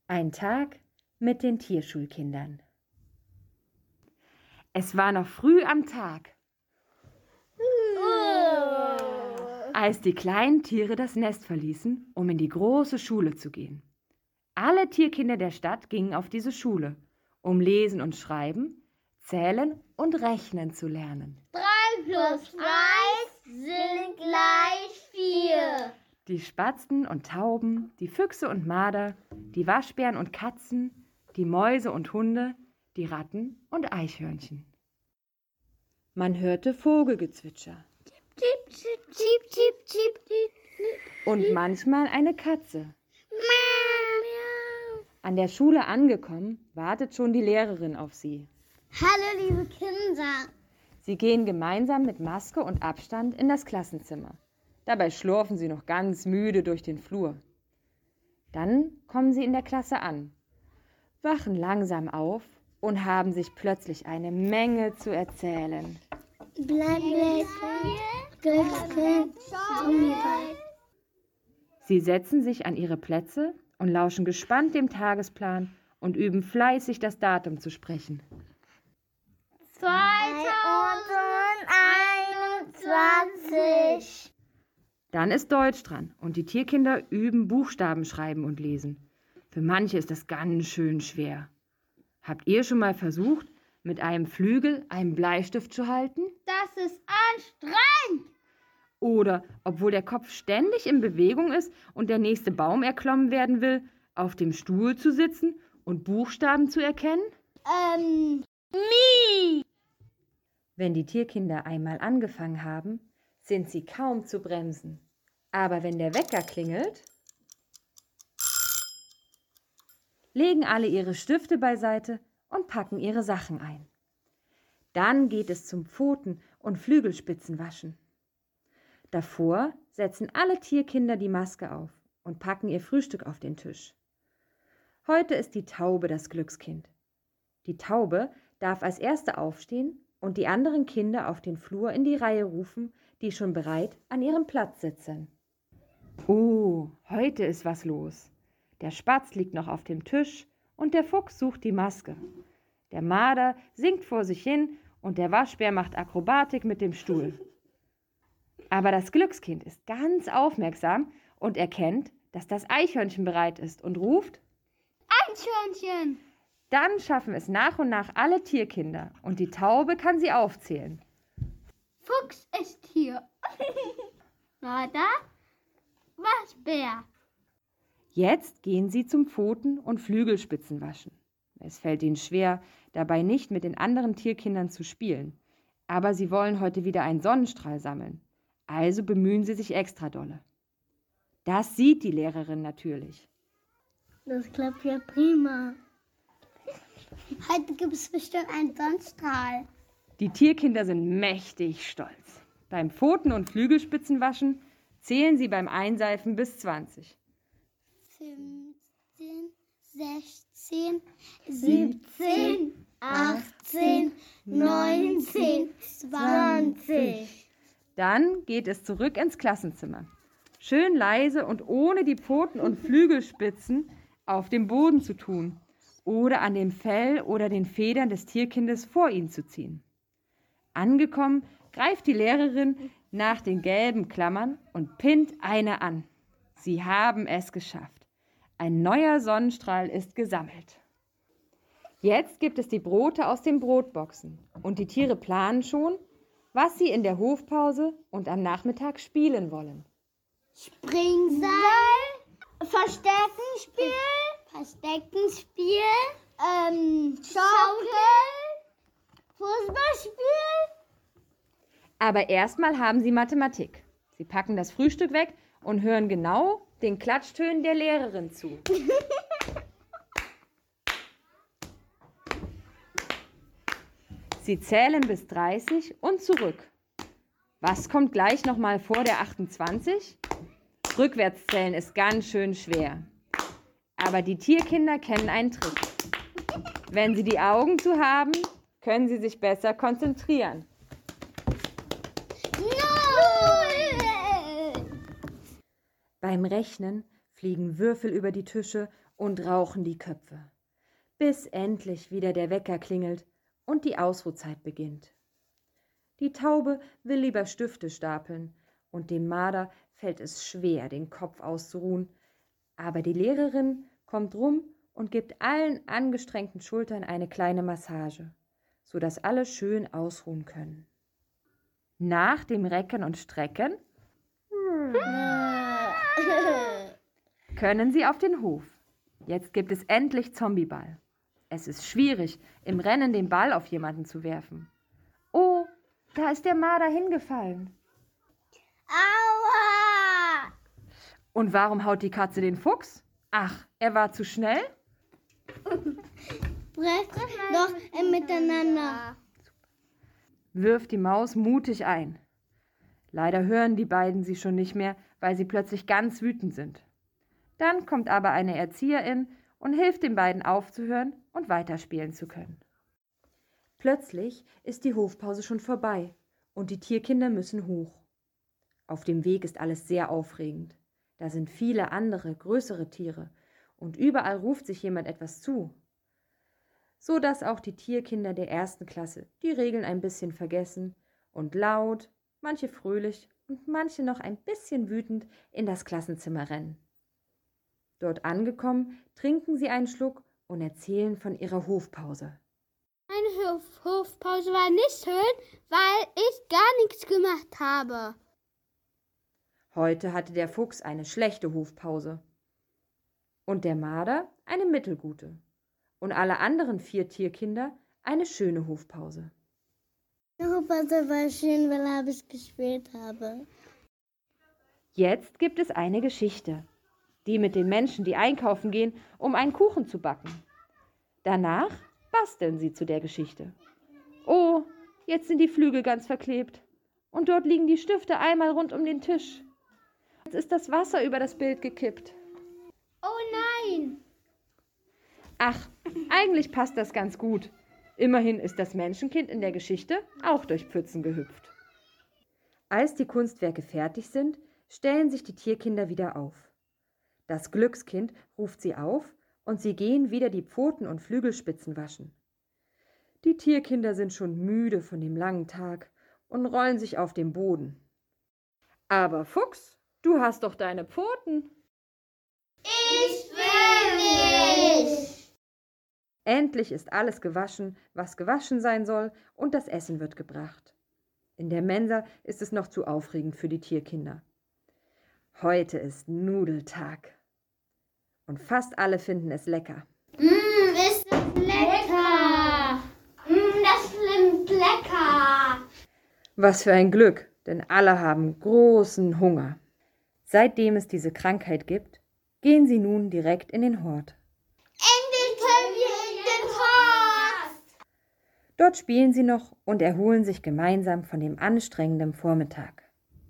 Ein Tag mit den Tierschulkindern. Es war noch früh am Tag, als die kleinen Tiere das Nest verließen, um in die große Schule zu gehen. Alle Tierkinder der Stadt gingen auf diese Schule, um lesen und schreiben, zählen und rechnen zu lernen. 3 plus 3 sind gleich 4. Die Spatzen und Tauben, die Füchse und Marder, die Waschbären und Katzen, die Mäuse und Hunde, die Ratten und Eichhörnchen. Man hörte Vogelgezwitscher Chip, chip, chip, chip, chip, chip. und manchmal eine Katze. Miau. An der Schule angekommen, wartet schon die Lehrerin auf sie. Hallo liebe Kinder. Sie gehen gemeinsam mit Maske und Abstand in das Klassenzimmer. Dabei schlurfen sie noch ganz müde durch den Flur. Dann kommen sie in der Klasse an, wachen langsam auf und haben sich plötzlich eine Menge zu erzählen. Glückskind, Gummiball. Sie setzen sich an ihre Plätze und lauschen gespannt dem Tagesplan und üben fleißig, das Datum zu sprechen. 2021. Dann ist Deutsch dran und die Tierkinder üben Buchstaben schreiben und lesen. Für manche ist das ganz schön schwer. Habt ihr schon mal versucht, mit einem Flügel einen Bleistift zu halten? Das ist anstrengend. Oder, obwohl der Kopf ständig in Bewegung ist und der nächste Baum erklommen werden will, auf dem Stuhl zu sitzen und Buchstaben zu erkennen? Wenn die Tierkinder einmal angefangen haben, sind sie kaum zu bremsen. Aber wenn der Wecker klingelt, legen alle ihre Stifte beiseite und packen ihre Sachen ein. Dann geht es zum Pfoten- und Flügelspitzenwaschen. Davor setzen alle Tierkinder die Maske auf und packen ihr Frühstück auf den Tisch. Heute ist die Taube das Glückskind. Die Taube darf als Erste aufstehen und die anderen Kinder auf den Flur in die Reihe rufen, die schon bereit an ihrem Platz sitzen. Oh, heute ist was los. Der Spatz liegt noch auf dem Tisch und der Fuchs sucht die Maske. Der Marder singt vor sich hin und der Waschbär macht Akrobatik mit dem Stuhl. Aber das Glückskind ist ganz aufmerksam und erkennt, dass das Eichhörnchen bereit ist und ruft: Eichhörnchen. Dann schaffen es nach und nach alle Tierkinder und die Taube kann sie aufzählen. Fuchs ist hier. Marder, Waschbär. Jetzt gehen sie zum Pfoten- und Flügelspitzenwaschen. Es fällt ihnen schwer, dabei nicht mit den anderen Tierkindern zu spielen. Aber sie wollen heute wieder einen Sonnenstrahl sammeln. Also bemühen sie sich extra dolle. Das sieht die Lehrerin natürlich. Das klappt ja prima. Heute gibt es bestimmt einen Sonnenstrahl. Die Tierkinder sind mächtig stolz. Beim Pfoten- und Flügelspitzenwaschen zählen sie beim Einseifen bis 20. 15, 16, 17, 18, 19, 20. Dann geht es zurück ins Klassenzimmer. Schön leise und ohne die Pfoten und Flügelspitzen auf dem Boden zu tun oder an dem Fell oder den Federn des Tierkindes vor ihn zu ziehen. Angekommen, greift die Lehrerin nach den gelben Klammern und pinnt eine an. Sie haben es geschafft. Ein neuer Sonnenstrahl ist gesammelt. Jetzt gibt es die Brote aus den Brotboxen und die Tiere planen schon, was sie in der Hofpause und am Nachmittag spielen wollen. Springseil, Versteckenspiel, Schaukel, Fußballspiel. Aber erstmal haben sie Mathematik. Sie packen das Frühstück weg und hören genau den Klatschtönen der Lehrerin zu. Sie zählen bis 30 und zurück. Was kommt gleich nochmal vor der 28? Rückwärtszählen ist ganz schön schwer. Aber die Tierkinder kennen einen Trick. Wenn sie die Augen zu haben, können sie sich besser konzentrieren. 0. Beim Rechnen fliegen Würfel über die Tische und rauchen die Köpfe, bis endlich wieder der Wecker klingelt und die Ausruhzeit beginnt. Die Taube will lieber Stifte stapeln und dem Marder fällt es schwer, den Kopf auszuruhen, aber die Lehrerin kommt rum und gibt allen angestrengten Schultern eine kleine Massage, sodass alle schön ausruhen können. Nach dem Recken und Strecken können sie auf den Hof. Jetzt gibt es endlich Zombieball. Es ist schwierig, im Rennen den Ball auf jemanden zu werfen. Oh, da ist der Marder hingefallen. Aua! Und warum haut die Katze den Fuchs? Ach, er war zu schnell? Brecht doch miteinander. Wirft die Maus mutig ein. Leider hören die beiden sie schon nicht mehr, weil sie plötzlich ganz wütend sind. Dann kommt aber eine Erzieherin und hilft den beiden aufzuhören und weiterspielen zu können. Plötzlich ist die Hofpause schon vorbei und die Tierkinder müssen hoch. Auf dem Weg ist alles sehr aufregend. Da sind viele andere, größere Tiere und überall ruft sich jemand etwas zu, so dass auch die Tierkinder der 1. Klasse die Regeln ein bisschen vergessen und laut, manche fröhlich und manche noch ein bisschen wütend in das Klassenzimmer rennen. Dort angekommen, trinken sie einen Schluck und erzählen von ihrer Hofpause. Meine Hofpause war nicht schön, weil ich gar nichts gemacht habe. Heute hatte der Fuchs eine schlechte Hofpause und der Marder eine mittelgute und alle anderen 4 Tierkinder eine schöne Hofpause. Die Hofpause war schön, weil ich gespielt habe. Jetzt gibt es eine Geschichte, die mit den Menschen, die einkaufen gehen, um einen Kuchen zu backen. Danach basteln sie zu der Geschichte. Oh, jetzt sind die Flügel ganz verklebt und dort liegen die Stifte einmal rund um den Tisch. Jetzt ist das Wasser über das Bild gekippt. Oh nein! Ach, eigentlich passt das ganz gut. Immerhin ist das Menschenkind in der Geschichte auch durch Pfützen gehüpft. Als die Kunstwerke fertig sind, stellen sich die Tierkinder wieder auf. Das Glückskind ruft sie auf und sie gehen wieder die Pfoten und Flügelspitzen waschen. Die Tierkinder sind schon müde von dem langen Tag und rollen sich auf den Boden. Aber Fuchs, du hast doch deine Pfoten. Ich will nicht! Endlich ist alles gewaschen, was gewaschen sein soll, und das Essen wird gebracht. In der Mensa ist es noch zu aufregend für die Tierkinder. Heute ist Nudeltag. Und fast alle finden es lecker. Ist das lecker! Das klingt lecker! Was für ein Glück, denn alle haben großen Hunger. Seitdem es diese Krankheit gibt, gehen sie nun direkt in den Hort. Endlich können wir in den Hort! Dort spielen sie noch und erholen sich gemeinsam von dem anstrengenden Vormittag.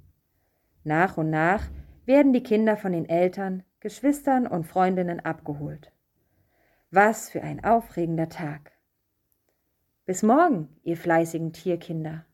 Nach und nach werden die Kinder von den Eltern, Geschwistern und Freundinnen abgeholt. Was für ein aufregender Tag. Bis morgen, ihr fleißigen Tierkinder.